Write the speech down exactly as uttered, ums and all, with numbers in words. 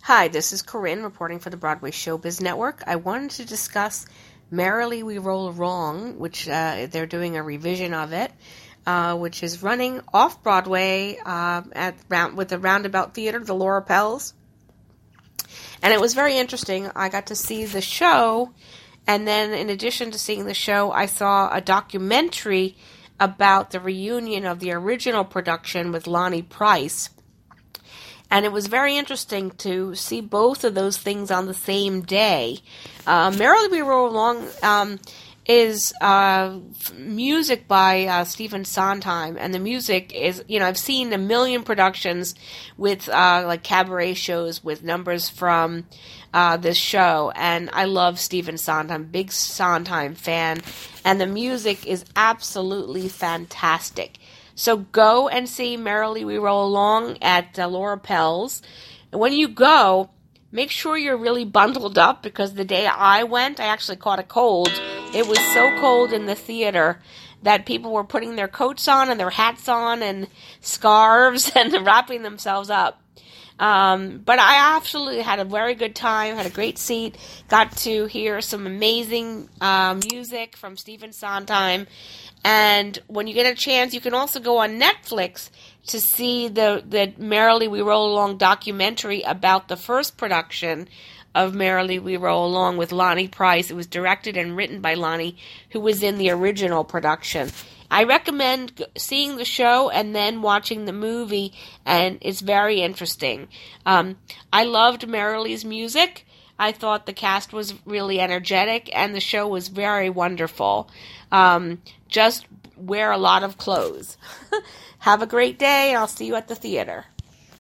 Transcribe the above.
Hi, this is Corinne reporting for the Broadway Showbiz Network. I wanted to discuss Merrily We Roll Along, which uh, they're doing a revision of it, uh, which is running off Broadway uh, at round with the Roundabout Theater, the Laura Pels. And it was very interesting. I got to see the show, and then in addition to seeing the show, I saw a documentary about the reunion of the original production with Lonnie Price. And it was very interesting to see both of those things on the same day. Uh, Merrily We Roll Along um, is uh, music by uh, Stephen Sondheim, and the music is, you know, I've seen a million productions with uh, like cabaret shows with numbers from uh, this show, and I love Stephen Sondheim, big Sondheim fan, and the music is absolutely fantastic. So go and see Merrily We Roll Along at uh, Laura Pels. And when you go, make sure you're really bundled up, because the day I went, I actually caught a cold. It was so cold in the theater that people were putting their coats on and their hats on and scarves and wrapping themselves up. Um, but I absolutely had a very good time, had a great seat, got to hear some amazing uh, music from Stephen Sondheim. And when you get a chance, you can also go on Netflix to see the, the Merrily We Roll Along documentary about the first production of Merrily We Roll Along with Lonnie Price. It was directed and written by Lonnie, who was in the original production. I recommend seeing the show and then watching the movie, and it's very interesting. Um, I loved Merrily's music. I thought the cast was really energetic, and the show was very wonderful. Um, just wear a lot of clothes. Have a great day, and I'll see you at the theater.